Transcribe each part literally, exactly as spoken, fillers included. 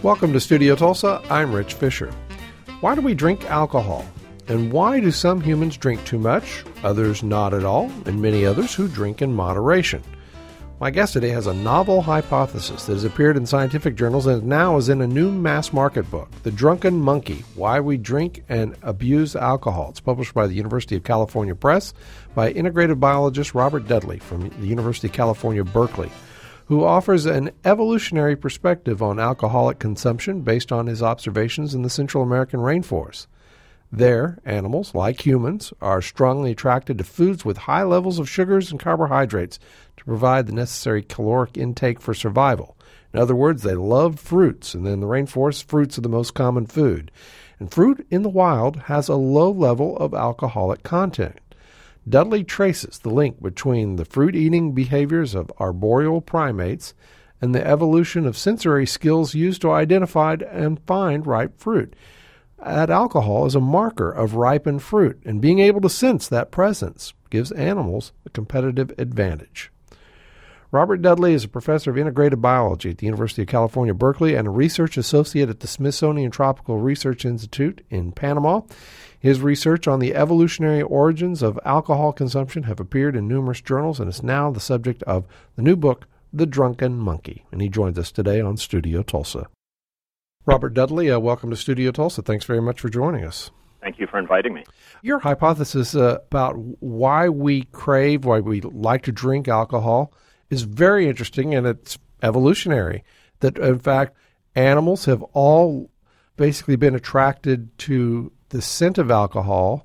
Welcome to Studio Tulsa. I'm Rich Fisher. Why do we drink alcohol? And why do some humans drink too much, others not at all, and many others who drink in moderation? My guest today has a novel hypothesis that has appeared in scientific journals and now is in a new mass market book, The Drunken Monkey, Why We Drink and Abuse Alcohol. It's published by the University of California Press by integrative biologist Robert Dudley from the University of California, Berkeley, who offers an evolutionary perspective on alcoholic consumption based on his observations in the Central American rainforest. There, animals, like humans, are strongly attracted to foods with high levels of sugars and carbohydrates to provide the necessary caloric intake for survival. In other words, they love fruits, and in the rainforest, fruits are the most common food. And fruit in the wild has a low level of alcoholic content. Dudley traces the link between the fruit-eating behaviors of arboreal primates and the evolution of sensory skills used to identify and find ripe fruit. That alcohol is a marker of ripened fruit, and being able to sense that presence gives animals a competitive advantage. Robert Dudley is a professor of integrative biology at the University of California, Berkeley, and a research associate at the Smithsonian Tropical Research Institute in Panama. His research on the evolutionary origins of alcohol consumption have appeared in numerous journals and is now the subject of the new book, The Drunken Monkey. And he joins us today on Studio Tulsa. Robert Dudley, uh, welcome to Studio Tulsa. Thanks very much for joining us. Thank you for inviting me. Your hypothesis uh, about why we crave, why we like to drink alcohol is very interesting, and it's evolutionary. That, in fact, animals have all basically been attracted to the scent of alcohol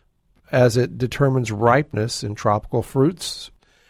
as it determines ripeness in tropical fruits,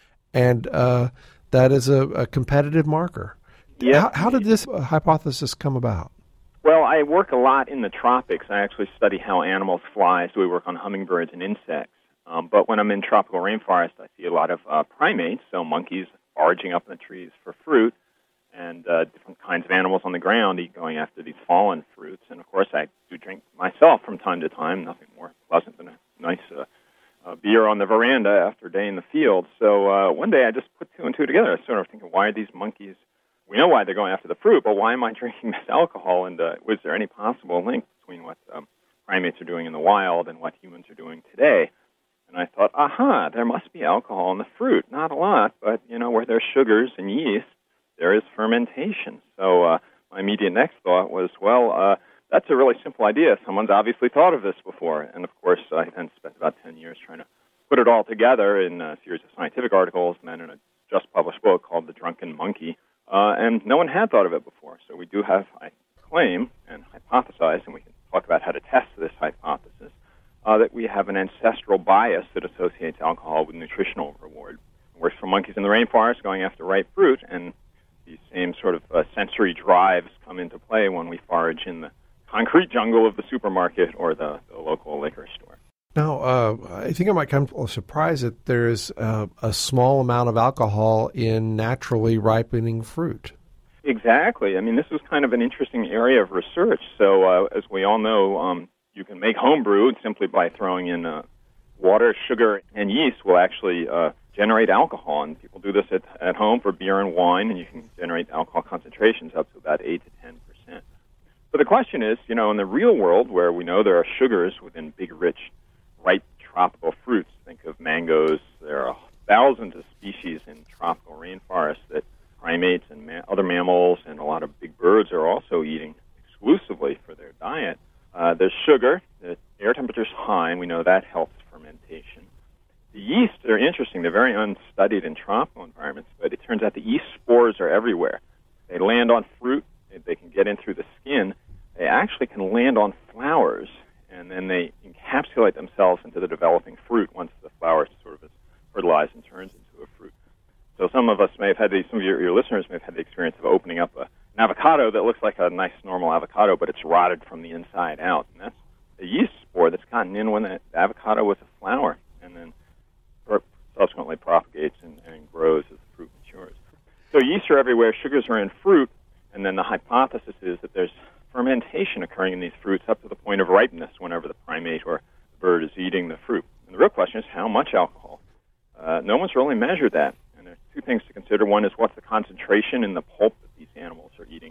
and uh, that is a, a competitive marker. Yeah. How, how did this hypothesis come about? Well, I work a lot in the tropics. I actually study how animals fly, so we work on hummingbirds and insects. Um, but when I'm in tropical rainforest, I see a lot of uh, primates, so monkeys foraging up in the trees for fruit, and uh, different kinds of animals on the ground eat going after these fallen fruits. And, of course, I do drink myself from time to time, nothing more pleasant than a nice uh, uh, beer on the veranda after a day in the field. So uh, one day I just put two and two together. I was sort of thinking, why are these monkeys... We know why they're going after the fruit, but why am I drinking this alcohol? And uh, was there any possible link between what um, primates are doing in the wild and what humans are doing today? And I thought, aha, there must be alcohol in the fruit. Not a lot, but, you know, where there's sugars and yeast, there is fermentation. So uh, my immediate next thought was, well, uh, that's a really simple idea. Someone's obviously thought of this before. And, of course, I then spent about ten years trying to put it all together in a series of scientific articles and then in a just-published book called The Drunken Monkey. Uh, and no one had thought of it before. So we do have, I claim, and hypothesize, and we can talk about how to test this hypothesis, uh, that we have an ancestral bias that associates alcohol with nutritional reward. It works for monkeys in the rainforest going after ripe fruit, and these same sort of uh, sensory drives come into play when we forage in the concrete jungle of the supermarket or the, the local liquor store. Now, uh, I think it might come as a surprise that there is uh, a small amount of alcohol in naturally ripening fruit. Exactly. I mean, this was kind of an interesting area of research. So, uh, as we all know, um, you can make homebrew simply by throwing in uh, water, sugar, and yeast will actually uh, generate alcohol. And people do this at, at home for beer and wine, and you can generate alcohol concentrations up to about eight to ten percent. But the question is, you know, in the real world where we know there are sugars within big, rich ripe tropical fruits. Think of mangoes. There are thousands of species in tropical rainforests that primates and ma- other mammals and a lot of big birds are also eating exclusively for their diet. Uh, there's sugar. The air temperature is high, and we know that helps fermentation. The yeasts are interesting. They're very unstudied in tropical environments, but it turns out the yeast spores are everywhere. They land on fruit. They can get in through the skin. They actually can land on flowers, and then they encapsulate themselves into the developing fruit once the flower sort of is fertilized and turns into a fruit. So some of us may have had the, some of your, your listeners may have had the experience of opening up a, an avocado that looks like a nice normal avocado, but it's rotted from the inside out. And that's a yeast spore that's gotten in when the, the avocado was a flower, and then subsequently propagates and, and grows as the fruit matures. So yeasts are everywhere, sugars are in fruit, and then the hypothesis is that there's fermentation occurring in these fruits up to the point of ripeness whenever the primate or the bird is eating the fruit. And the real question is how much alcohol? Uh, no one's really measured that. And there's two things to consider. One is what's the concentration in the pulp that these animals are eating.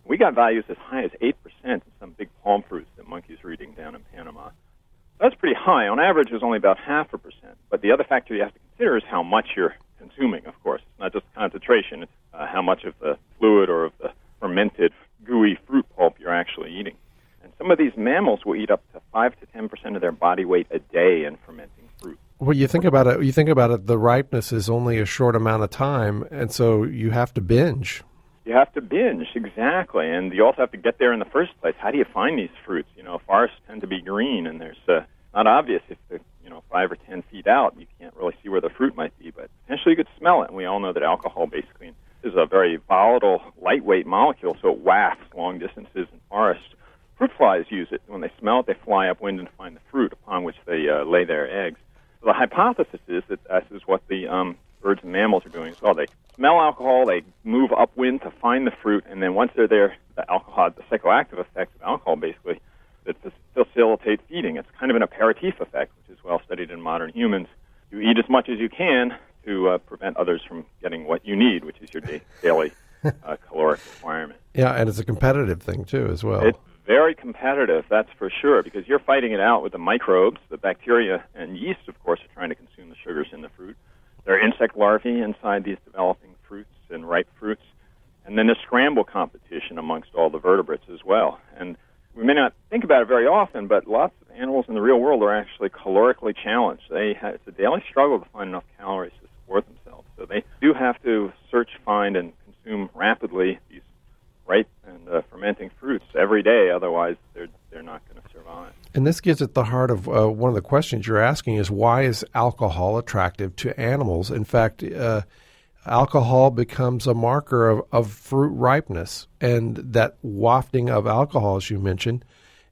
We got values as high as eight percent in some big palm fruits that monkeys were eating down in Panama. That's pretty high. On average, it's only about half a percent. But the other factor you have to consider is how much you're consuming, of course. It's not just concentration. It's uh, how much of the fluid or of the fermented, gooey fruit pulp you're actually eating. And some of these mammals will eat up to five to ten percent of their body weight a day in fermenting fruit. Well, you think about it, you think about it, the ripeness is only a short amount of time, and so you have to binge. You have to binge, exactly. And you also have to get there in the first place. How do you find these fruits? You know, forests tend to be green, and there's uh, not obvious if they're, you know, five or ten feet out. You can't really see where the fruit might be, but potentially you could smell it. And we all know that alcohol basically is a very volatile, lightweight molecule, so it wafts long distances in forests. Fruit flies use it. When they smell it, they fly upwind and find the fruit upon which they uh, lay their eggs. So the hypothesis is that this is what the um, birds and mammals are doing as well. They smell alcohol, they move upwind to find the fruit, and then once they're there, the alcohol, the psychoactive effects of alcohol basically that facilitate feeding. It's kind of an aperitif effect, which is well studied in modern humans. You eat as much as you can to uh, prevent others from getting what you need, which is your da- daily uh, caloric requirement. Yeah, and it's a competitive thing, too, as well. It's very competitive, that's for sure, because you're fighting it out with the microbes. The bacteria and yeast, of course, are trying to consume the sugars in the fruit. There are insect larvae inside these developing fruits and ripe fruits. And then there's scramble competition amongst all the vertebrates as well. And we may not think about it very often, but lots of animals in the real world are actually calorically challenged. They have, it's a daily struggle to find enough calories to support themselves. So they do have to search, find, and consume rapidly these ripe and uh, fermenting fruits every day. Otherwise, they're they're not going to survive. And this gets at the heart of uh, one of the questions you're asking is why is alcohol attractive to animals? In fact, uh, alcohol becomes a marker of, of fruit ripeness, and that wafting of alcohol, as you mentioned,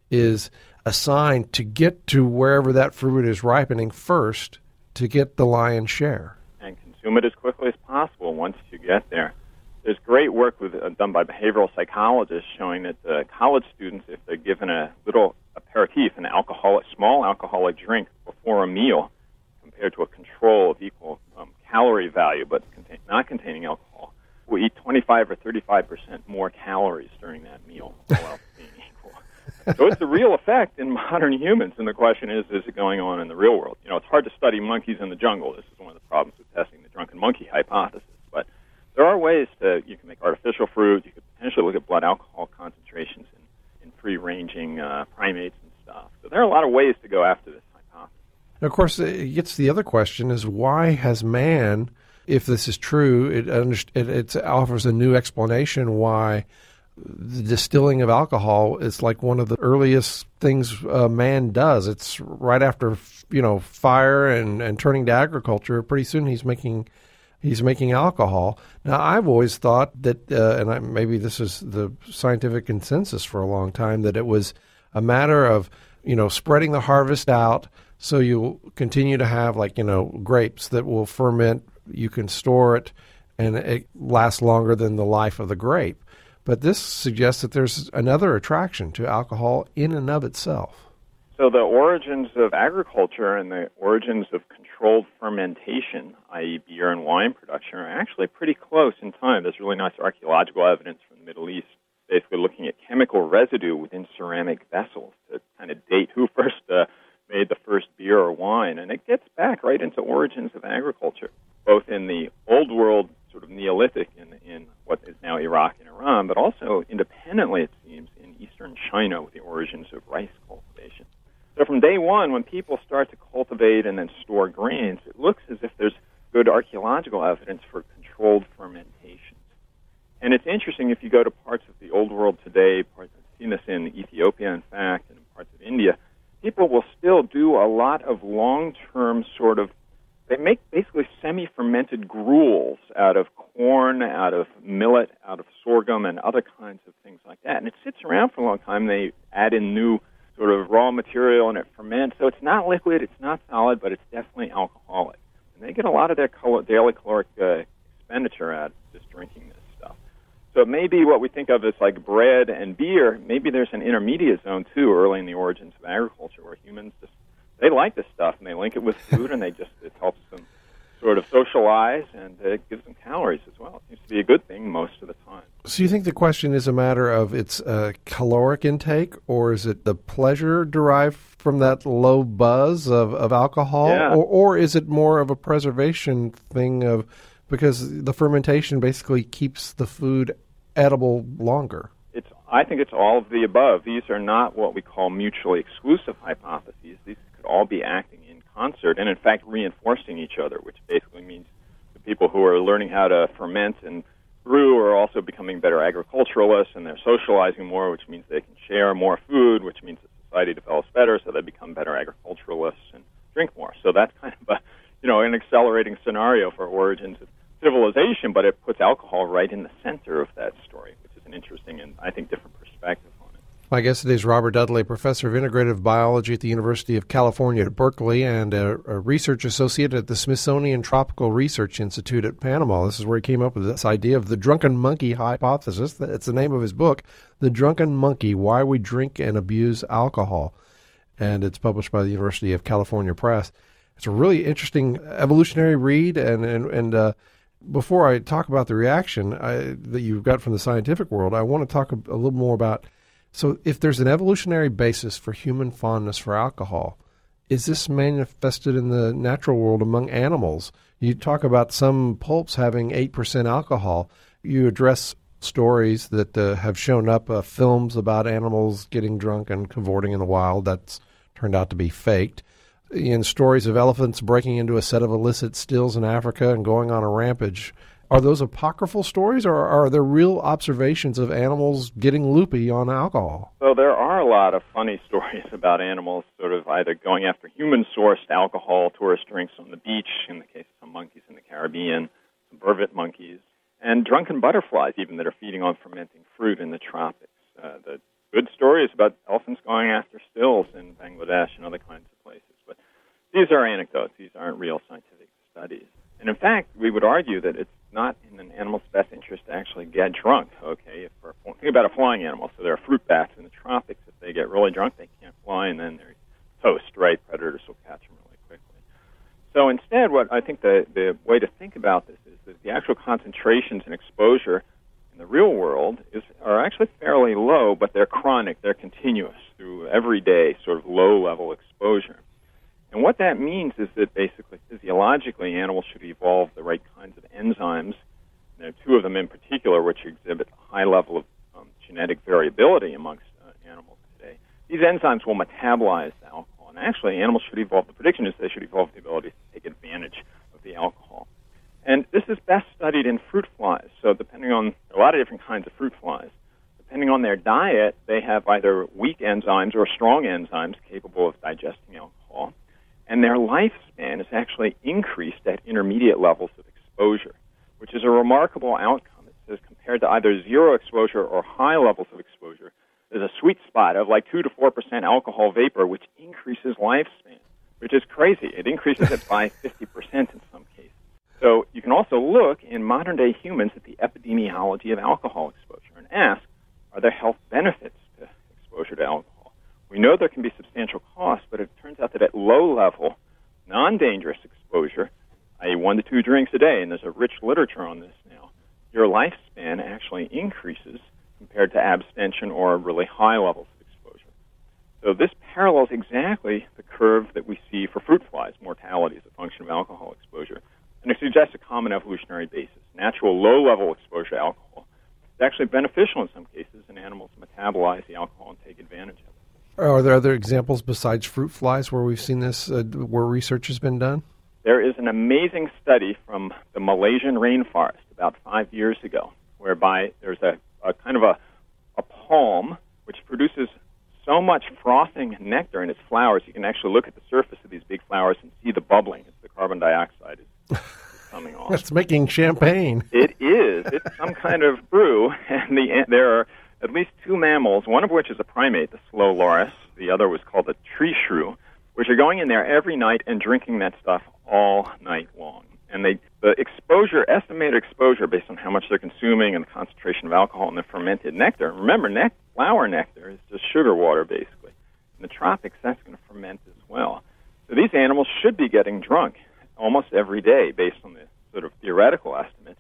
is a sign to get to wherever that fruit is ripening first to get the lion's share. And consume it as quickly as possible once you get there. There's great work with, uh, done by behavioral psychologists showing that uh, college students, if they're given a little aperitif, an alcoholic, small alcoholic drink before a meal, compared to a control of equal um, calorie value but contain, not containing alcohol, will eat twenty-five or thirty-five percent more calories during that meal, all else being equal. So it's a real effect in modern humans, and the question is, is it going on in the real world? You know, it's hard to study monkeys in the jungle. This is one of the problems with testing the drunken monkey hypothesis. But there are ways to, you can make artificial fruit, you could potentially look at blood alcohol concentrations in, in free-ranging uh, primates and stuff. So there are a lot of ways to go after this hypothesis. And of course, it gets to the other question is why has man, if this is true, it, it, it offers a new explanation why the distilling of alcohol is like one of the earliest things uh, man does. It's right after, you know, fire and, and turning to agriculture. Pretty soon he's making he's making alcohol. Now, I've always thought that, uh, and I, maybe this is the scientific consensus for a long time, that it was a matter of, you know, spreading the harvest out so you'll continue to have, like, you know, grapes that will ferment. You can store it, and it lasts longer than the life of the grape. But this suggests that there's another attraction to alcohol in and of itself. So the origins of agriculture and the origins of controlled fermentation, that is beer and wine production, are actually pretty close in time. There's really nice archaeological evidence from the Middle East, basically looking at chemical residue within ceramic vessels to kind of date who first uh, made the first beer or wine. And it gets back right into origins of agriculture, both in the old world, sort of Neolithic in, in what is now Iraq and Iran, but also independently, it seems, in eastern China with the origins of rice cultivation. So from day one, when people start to cultivate and then store grains, it looks as if there's good archaeological evidence for controlled fermentations. And it's interesting, if you go to parts of the old world today, parts, I've seen this in Ethiopia, in fact, and in parts of India, people will still do a lot of long-term sort of, they make basically semi-fermented gruels out of corn, out of millet, out of sorghum, and other kinds of things like that. And it sits around for a long time. They add in new sort of raw material, and it ferments. So it's not liquid, it's not solid, but it's definitely alcoholic. And they get a lot of their cal- daily caloric uh, expenditure out of just drinking this stuff. So maybe what we think of as like bread and beer, maybe there's an intermediate zone, too, early in the origins of agriculture, where humans just, they like this stuff, and they link it with food, and they just, it helps them sort of socialize, and it gives them calories as well. It seems to be a good thing most of the time. So you think the question is a matter of its uh, caloric intake, or is it the pleasure derived from that low buzz of, of alcohol? Yeah. Or, or is it more of a preservation thing of because the fermentation basically keeps the food edible longer? It's, I think it's all of the above. These are not what we call mutually exclusive hypotheses. These could all be acting in concert and, in fact, reinforcing each other, which basically means the people who are learning how to ferment and brew are also becoming better agriculturalists, and they're socializing more, which means they can share more food, which means that society develops better, so they become better agriculturalists and drink more. So that's kind of a, you know, an accelerating scenario for origins of civilization, but it puts alcohol right in the center of that story, which is an interesting and, I think, different perspective on it. My guest today is Robert Dudley, professor of integrative biology at the University of California at Berkeley and a, a research associate at the Smithsonian Tropical Research Institute at Panama. This is where he came up with this idea of the drunken monkey hypothesis. It's the name of his book, The Drunken Monkey, Why We Drink and Abuse Alcohol. And it's published by the University of California Press. It's a really interesting evolutionary read. And, and, and uh, before I talk about the reaction I, that you've got from the scientific world, I want to talk a, a little more about, so if there's an evolutionary basis for human fondness for alcohol, is this manifested in the natural world among animals? You talk about some pulps having eight percent alcohol. You address stories that uh, have shown up, uh, films about animals getting drunk and cavorting in the wild. That's turned out to be faked. In stories of elephants breaking into a set of illicit stills in Africa and going on a rampage. Are those apocryphal stories, or are there real observations of animals getting loopy on alcohol? So there are a lot of funny stories about animals sort of either going after human-sourced alcohol, tourist drinks on the beach, in the case of some monkeys in the Caribbean, some vervet monkeys, and drunken butterflies even that are feeding on fermenting fruit in the tropics. Uh, the good story is about elephants going after stills in Bangladesh and other kinds of places. But these are anecdotes. These aren't real scientific studies. And in fact, we would argue that it's not in an animal's best interest to actually get drunk, okay? If we're, think about a flying animal. So there are fruit bats in the tropics. If they get really drunk, they can't fly, and then they're toast, right? Predators will catch them really quickly. So instead, what I think the, the way to think about this is that the actual concentrations and exposure in the real world is are actually fairly low, but they're chronic. They're continuous through everyday sort of low-level exposure. And what that means is that basically, physiologically, animals should evolve the right kinds of enzymes. There are two of them in particular which exhibit a high level of um, genetic variability amongst uh, animals today. These enzymes will metabolize the alcohol. And actually, animals should evolve, the prediction is they should evolve the ability to take advantage of the alcohol. And this is best studied in fruit flies. So depending on a lot of different kinds of fruit flies, depending on their diet, they have either weak enzymes or strong enzymes capable of digesting alcohol. And their lifespan is actually increased at intermediate levels of exposure, which is a remarkable outcome. It says compared to either zero exposure or high levels of exposure, there's a sweet spot of like two to four percent alcohol vapor, which increases lifespan, which is crazy. It increases it by fifty percent in some cases. So you can also look in modern-day humans at the epidemiology of alcohol exposure and ask, are there health benefits to exposure to alcohol? We know there can be substantial costs, but it turns out that at low level, non-dangerous exposure, that is one to two drinks a day, and there's a rich literature on this now, your lifespan actually increases compared to abstention or really high levels of exposure. So this parallels exactly the curve that we see for fruit flies, mortality as a function of alcohol exposure. And it suggests a common evolutionary basis. Natural low-level exposure to alcohol is actually beneficial in some cases, and animals metabolize the alcohol and take advantage of it. Are there other examples besides fruit flies where we've seen this, uh, where research has been done? There is an amazing study from the Malaysian rainforest about five years ago, whereby there's a, a kind of a, a palm which produces so much frothing nectar in its flowers, you can actually look at the surface of these big flowers and see the bubbling. It's the carbon dioxide is coming off. It's making champagne. It is. It's some kind of brew, and the, there are at least two mammals, one of which is a primate, the slow loris. The other was called the tree shrew, which are going in there every night and drinking that stuff all night long. And they, the exposure, estimated exposure based on how much they're consuming and the concentration of alcohol in the fermented nectar. Remember, nec- flower nectar is just sugar water, basically. In the tropics, that's going to ferment as well. So these animals should be getting drunk almost every day based on the sort of theoretical estimates.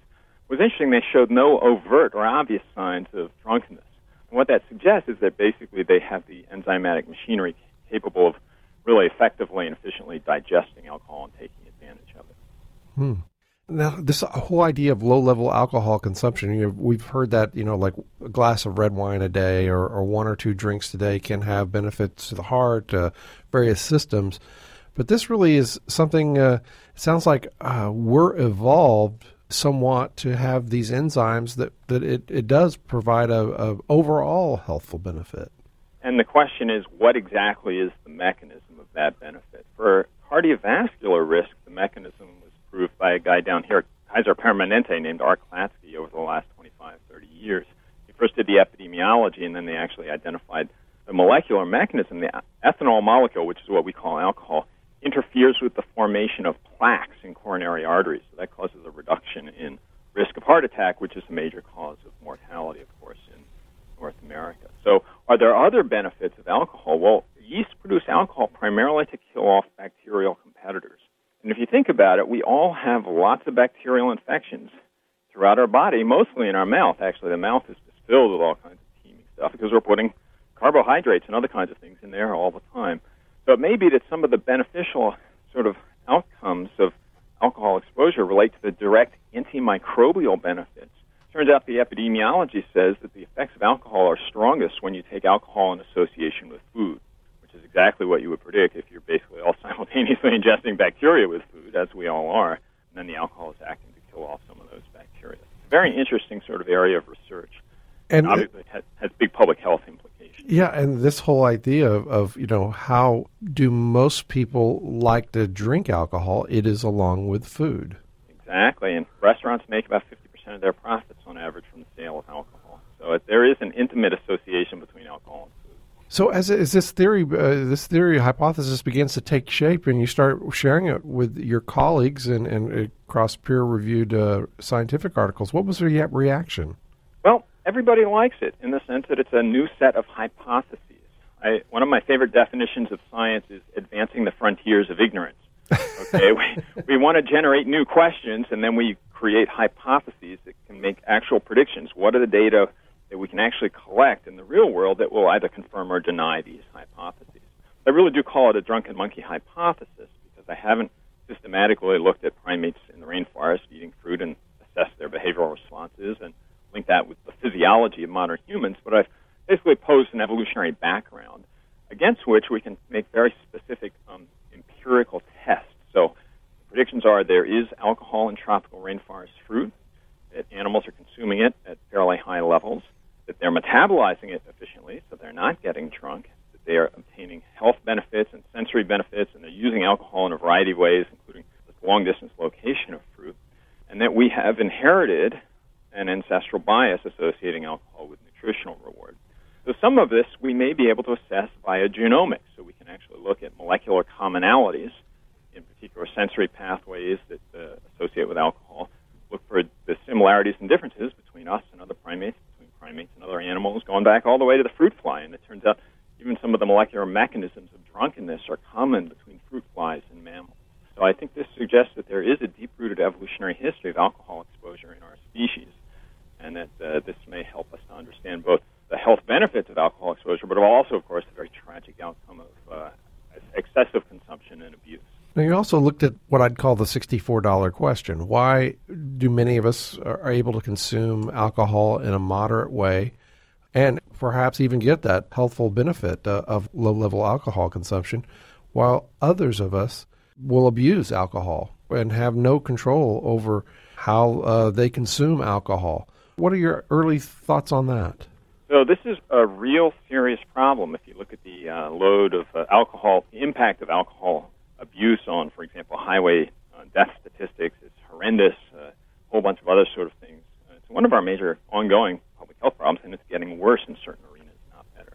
was interesting. They showed no overt or obvious signs of drunkenness. And what that suggests is that basically they have the enzymatic machinery capable of really effectively and efficiently digesting alcohol and taking advantage of it. Hmm. Now, this whole idea of low-level alcohol consumption, you know, we've heard that, you know, like a glass of red wine a day or, or one or two drinks a day can have benefits to the heart, uh, various systems. But this really is something, uh, it sounds like uh, we're evolved somewhat to have these enzymes that, that it, it does provide a, a overall healthful benefit. And the question is, what exactly is the mechanism of that benefit? For cardiovascular risk, the mechanism was proved by a guy down here at Kaiser Permanente named Art Klatsky over the last twenty-five, thirty years. He first did the epidemiology, and then they actually identified the molecular mechanism. The ethanol molecule, which is what we call alcohol, interferes with the formation of plaques in coronary arteries. So that causes a reduction in risk of heart attack, which is a major cause of mortality, of course, in North America. So are there other benefits of alcohol? Well, yeast produce alcohol primarily to kill off bacterial competitors. And if you think about it, we all have lots of bacterial infections throughout our body, mostly in our mouth. Actually, the mouth is just filled with all kinds of teeming stuff because we're putting carbohydrates and other kinds of things in there all the time. So it may be that some of the beneficial sort of outcomes of alcohol exposure relate to the direct antimicrobial benefits. Turns out the epidemiology says that the effects of alcohol are strongest when you take alcohol in association with food, which is exactly what you would predict if you're basically all simultaneously ingesting bacteria with food, as we all are, and then the alcohol is acting to kill off some of those bacteria. It's a very interesting sort of area of research. And obviously it has, has big public health implications. Yeah, and this whole idea of, of, you know, how do most people like to drink alcohol? It is along with food. Exactly, and restaurants make about fifty percent of their profits on average from the sale of alcohol. So it, there is an intimate association between alcohol and food. So as as this theory, uh, this theory hypothesis begins to take shape, and you start sharing it with your colleagues and, and across peer-reviewed uh, scientific articles, what was the re- reaction? Well, everybody likes it in the sense that it's a new set of hypotheses. I, one of my favorite definitions of science is advancing the frontiers of ignorance. Okay, we, we want to generate new questions, and then we create hypotheses that can make actual predictions. What are the data that we can actually collect in the real world that will either confirm or deny these hypotheses? I really do call it a drunken monkey hypothesis because I haven't systematically looked at primates in the rainforest eating fruit and assessed their behavioral responses and link that with the physiology of modern humans, but I've basically posed an evolutionary background against which we can make very specific um, empirical tests. So predictions are there is alcohol in tropical rainforest fruit, that animals are consuming it at fairly high levels, that they're metabolizing it efficiently, so they're not getting drunk, that they are obtaining health benefits and sensory benefits, and they're using alcohol in a variety of ways, including the long-distance location of fruit, and that we have inherited an ancestral bias associating alcohol with nutritional reward. So some of this we may be able to assess via genomics, so we can actually look at molecular commonalities, in particular sensory pathways that uh, associate with alcohol, look for the similarities and differences between us and other primates, between primates and other animals, going back all the way to the fruit fly. And it turns out even some of the molecular mechanisms of drunkenness are common between fruit flies and mammals. So I think this suggests that there is a deep-rooted evolutionary history of alcohol exposure in our species, and that uh, this may help us to understand both the health benefits of alcohol exposure, but also, of course, the very tragic outcome of uh, excessive consumption and abuse. Now, you also looked at what I'd call the sixty-four dollars question. Why do many of us are able to consume alcohol in a moderate way and perhaps even get that healthful benefit uh, of low-level alcohol consumption, while others of us will abuse alcohol and have no control over how uh, they consume alcohol? What are your early thoughts on that? So this is a real serious problem. If you look at the uh, load of uh, alcohol, the impact of alcohol abuse on, for example, highway uh, death statistics, it's horrendous, uh, a whole bunch of other sort of things. Uh, it's one of our major ongoing public health problems, and it's getting worse in certain arenas, not better.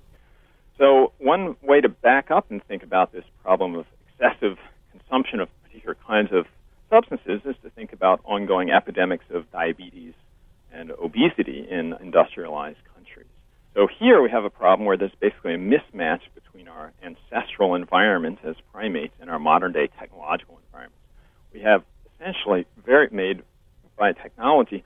So one way to back up and think about this problem of excessive consumption of particular kinds of substances is to think about ongoing epidemics of diabetes and obesity in industrialized countries. So here we have a problem where there's basically a mismatch between our ancestral environment as primates and our modern-day technological environments. We have essentially very made by technology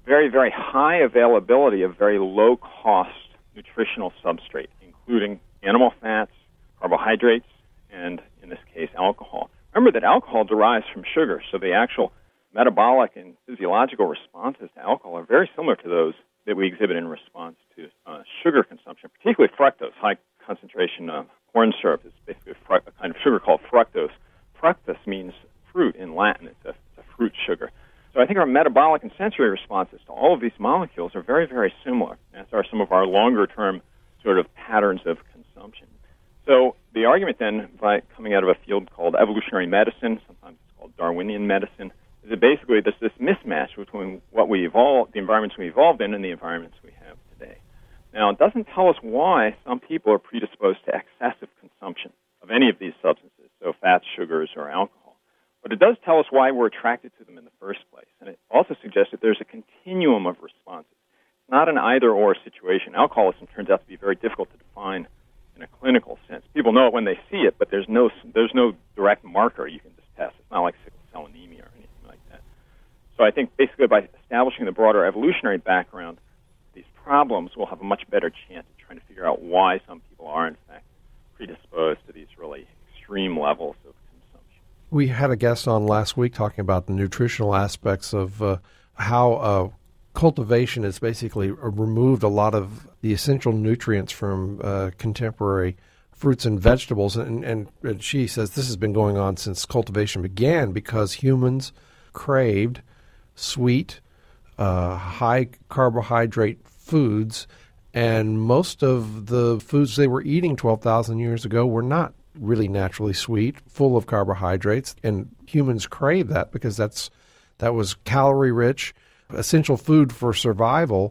very, very high availability of very low-cost nutritional substrate, including animal fats, carbohydrates, and, in this case, alcohol. Remember that alcohol derives from sugar, so the actual metabolic and physiological responses to alcohol are very similar to those that we exhibit in response to uh, sugar consumption, particularly fructose. High concentration of corn syrup is basically a, fru- a kind of sugar called fructose. Fructus means fruit in Latin. It's a, it's a fruit sugar. So I think our metabolic and sensory responses to all of these molecules are very, very similar, as are some of our longer-term sort of patterns of consumption. So the argument then, by coming out of a field called evolutionary medicine, sometimes it's called Darwinian medicine, is that basically there's this mismatch between what we evolved, the environments we evolved in, and the environments we have today. Now, it doesn't tell us why some people are predisposed to excessive consumption of any of these substances, so fats, sugars, or alcohol. But it does tell us why we're attracted to them in the first place. And it also suggests that there's a continuum of responses. It's not an either-or situation. Alcoholism turns out to be very difficult to define in a clinical sense. People know it when they see it, but there's no there's no direct marker you can just test. It's not like sickle cell anemia or anything like that. So I think basically by establishing the broader evolutionary background, these problems will have a much better chance of trying to figure out why some people are in fact predisposed to these really extreme levels of consumption. We had a guest on last week talking about the nutritional aspects of uh, how uh, cultivation has basically removed a lot of the essential nutrients from uh, contemporary fruits and vegetables. And, and, and she says this has been going on since cultivation began because humans craved sweet, uh, high carbohydrate foods, and most of the foods they were eating twelve thousand years ago were not really naturally sweet, full of carbohydrates, and humans crave that because that's that was calorie-rich, essential food for survival.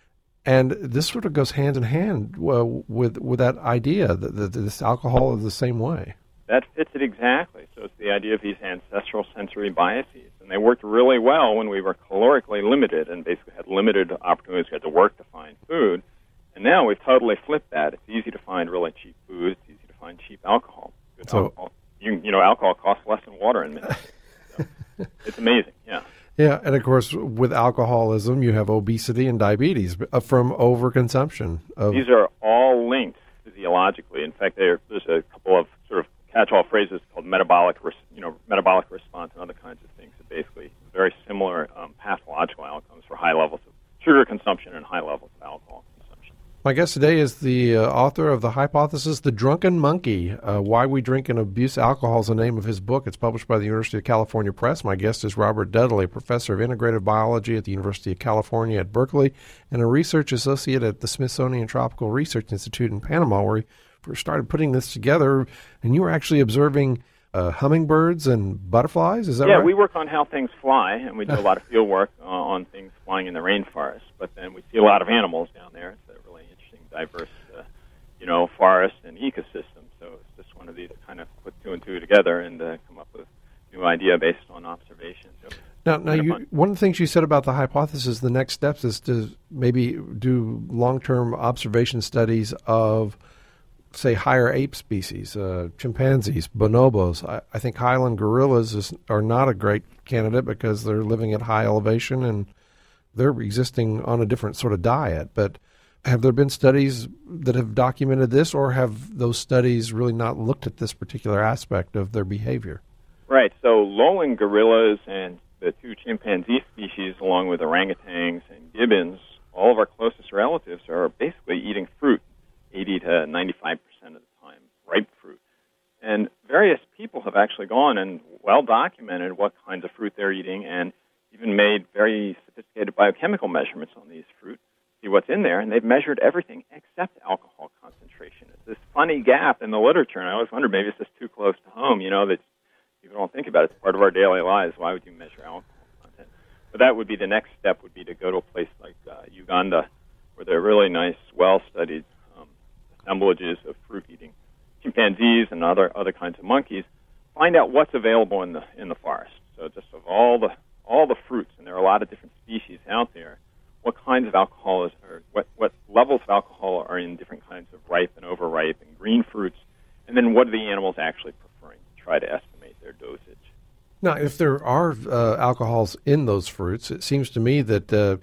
And this sort of goes hand in hand uh, with with that idea that, that this alcohol is the same way. That fits it exactly. So it's the idea of these ancestral sensory biases. And they worked really well when we were calorically limited and basically had limited opportunities. We had to work to find food. And now we've totally flipped that. It's easy to find really cheap food. It's easy to find cheap alcohol. Good so, alcohol. You, you know, alcohol costs less than water in minutes. So it's amazing, yeah. Yeah, and of course, with alcoholism, you have obesity and diabetes from overconsumption. Of These are all linked physiologically. In fact, there, there's a couple of sort of catch-all phrases called metabolic, res, you know, metabolic response and other kinds of things that basically very similar um, pathological outcomes for high levels of sugar consumption and high levels of alcohol consumption. My guest today is the uh, author of The Hypothesis, The Drunken Monkey, uh, Why We Drink and Abuse Alcohol is the name of his book. It's published by the University of California Press. My guest is Robert Dudley, professor of integrative biology at the University of California at Berkeley and a research associate at the Smithsonian Tropical Research Institute in Panama, where he first started putting this together. And you were actually observing uh, hummingbirds and butterflies, is that yeah, right? Yeah, we work on how things fly, and we do a lot of field work uh, on things flying in the rainforest. But then we see a lot of animals down there. It's a really interesting, diverse, uh, you know, forest and ecosystem. So it's just one of these kind of put two and two together and uh, come up with a new idea based on observation. So now, now you, one of the things you said about the hypothesis, the next steps is to maybe do long-term observation studies of, say, higher ape species, uh, chimpanzees, bonobos. I, I think highland gorillas is, are not a great candidate because they're living at high elevation and they're existing on a different sort of diet. But have there been studies that have documented this, or have those studies really not looked at this particular aspect of their behavior? Right. So lowland gorillas and the two chimpanzee species, along with orangutans and gibbons, all of our closest relatives, are basically eating fruit eighty to ninety-five percent of the time, ripe fruit. And various people have actually gone and well documented what kinds of fruit they're eating and even made very sophisticated biochemical measurements on these fruit, see what's in there, and they've measured everything except alcohol concentration. It's this funny gap in the literature, and I always wonder maybe it's just too close to home, you know, that people don't think about it. It's part of our daily lives. Why would you measure alcohol content? But that would be the next step, would be to go to a place like uh, Uganda, where there are really nice, well-studied assemblages of fruit-eating chimpanzees and other other kinds of monkeys, find out what's available in the in the forest. So just of all the all the fruits, and there are a lot of different species out there, what kinds of alcohol is, or what, what levels of alcohol are in different kinds of ripe and overripe and green fruits, and then what are the animals actually preferring to try to estimate their dosage. Now, if there are uh, alcohols in those fruits, it seems to me that uh,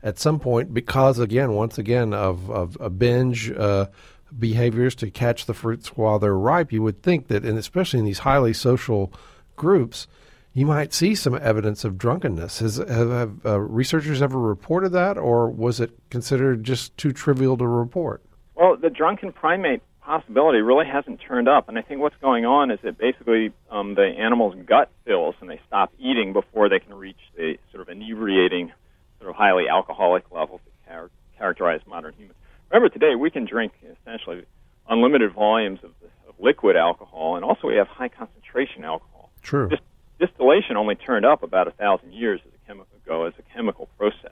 at some point, because, again, once again, of, of a binge uh, behaviors to catch the fruits while they're ripe, you would think that, and especially in these highly social groups, you might see some evidence of drunkenness. Has, have have uh, researchers ever reported that, or was it considered just too trivial to report? Well, the drunken primate possibility really hasn't turned up, and I think what's going on is that basically um, the animal's gut fills and they stop eating before they can reach the sort of inebriating, sort of highly alcoholic levels that char- characterize modern humans. Remember, today we can drink essentially unlimited volumes of, of liquid alcohol, and also we have high concentration alcohol. True. Just distillation only turned up about a thousand years as a chemical ago as a chemical process.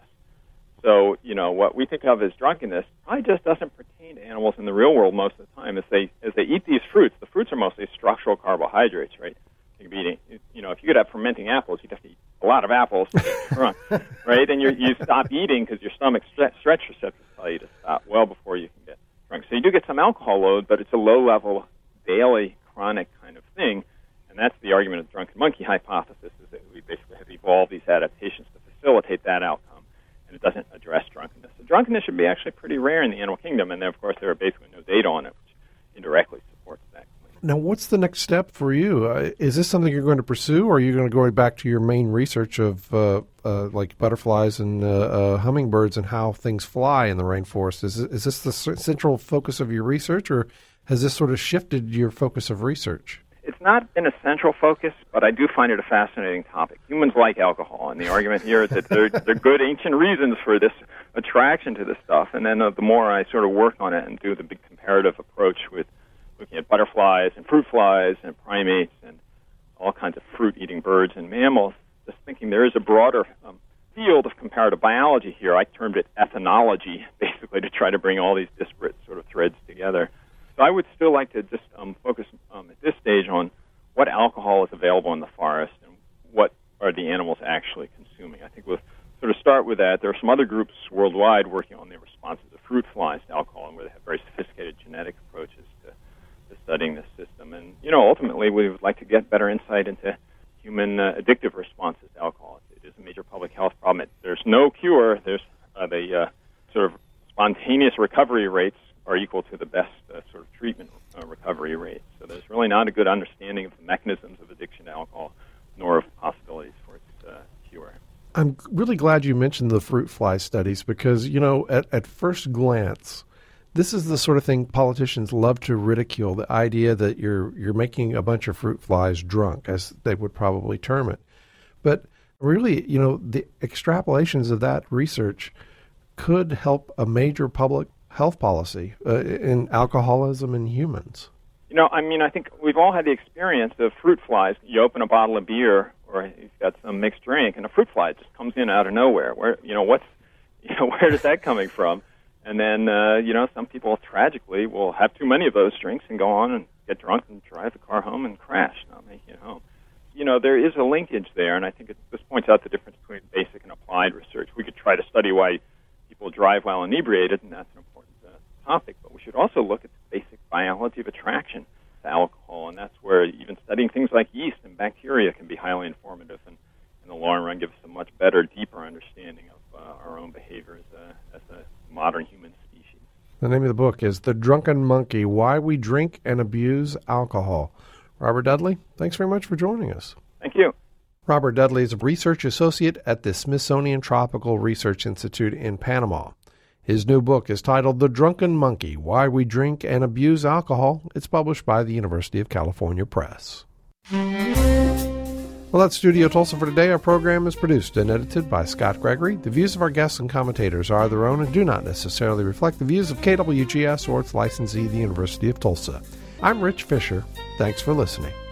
So, you know, what we think of as drunkenness probably just doesn't pertain to animals in the real world most of the time. As they as they eat these fruits, the fruits are mostly structural carbohydrates, right? You could be eating, you know, if you could have fermenting apples, you'd have to eat a lot of apples to get drunk, right? And you you stop eating because your stomach stre- stretch receptors tell you to stop well before you can get drunk. So you do get some alcohol load, but it's a low-level, daily, chronic kind of thing. And that's the argument of the drunken monkey hypothesis, is that we basically have evolved these adaptations to facilitate that outcome. And it doesn't address drunkenness. So drunkenness should be actually pretty rare in the animal kingdom, and then, of course, there are basically no data on it, which indirectly supports that claim. Now, what's the next step for you? Uh, is this something you're going to pursue, or are you going to go back to your main research of uh, uh, like butterflies and uh, uh, hummingbirds and how things fly in the rainforest? Is, is this the central focus of your research, or has this sort of shifted your focus of research? It's not been a central focus, but I do find it a fascinating topic. Humans like alcohol, and the argument here is that there are good ancient reasons for this attraction to this stuff. And then uh, the more I sort of work on it and do the big comparative approach with looking at butterflies and fruit flies and primates and all kinds of fruit-eating birds and mammals, just thinking there is a broader um, field of comparative biology here. I termed it ethnology, basically, to try to bring all these disparate sort of threads together. So I would still like to just um, focus um, at this stage on what alcohol is available in the forest and what are the animals actually consuming. I think we'll sort of start with that. There are some other groups worldwide working on the responses of fruit flies to alcohol, and where they have very sophisticated genetic approaches to, to studying this system. And, you know, ultimately we would like to get better insight into human uh, addictive responses to alcohol. It is a major public health problem. It, there's no cure. There's uh, the uh, sort of spontaneous recovery rates are equal to the best uh, sort of treatment uh, recovery rates. So there's really not a good understanding of the mechanisms of addiction to alcohol, nor of possibilities for its uh, cure. I'm really glad you mentioned the fruit fly studies because, you know, at, at first glance, this is the sort of thing politicians love to ridicule, the idea that you're you're making a bunch of fruit flies drunk, as they would probably term it. But really, you know, the extrapolations of that research could help a major public health policy uh, in alcoholism in humans. You know, I mean, I think we've all had the experience of fruit flies. You open a bottle of beer or you've got some mixed drink, and a fruit fly just comes in out of nowhere. Where, you know, what's, you know, where is that coming from? And then, uh, you know, some people tragically will have too many of those drinks and go on and get drunk and drive the car home and crash, not making it home. You know, there is a linkage there, and I think it, this points out the difference between basic and applied research. We could try to study why people drive while inebriated, and that's an important uh, topic, but we should also look at the basic biology of attraction to alcohol, and that's where even studying things like yeast and bacteria can be highly informative and in the long run give us a much better, deeper understanding of uh, our own behavior as a, as a modern human species. The name of the book is The Drunken Monkey, Why We Drink and Abuse Alcohol. Robert Dudley, thanks very much for joining us. Thank you. Robert Dudley is a research associate at the Smithsonian Tropical Research Institute in Panama. His new book is titled The Drunken Monkey, Why We Drink and Abuse Alcohol. It's published by the University of California Press. Well, that's Studio Tulsa for today. Our program is produced and edited by Scott Gregory. The views of our guests and commentators are their own and do not necessarily reflect the views of K W G S or its licensee, the University of Tulsa. I'm Rich Fisher. Thanks for listening.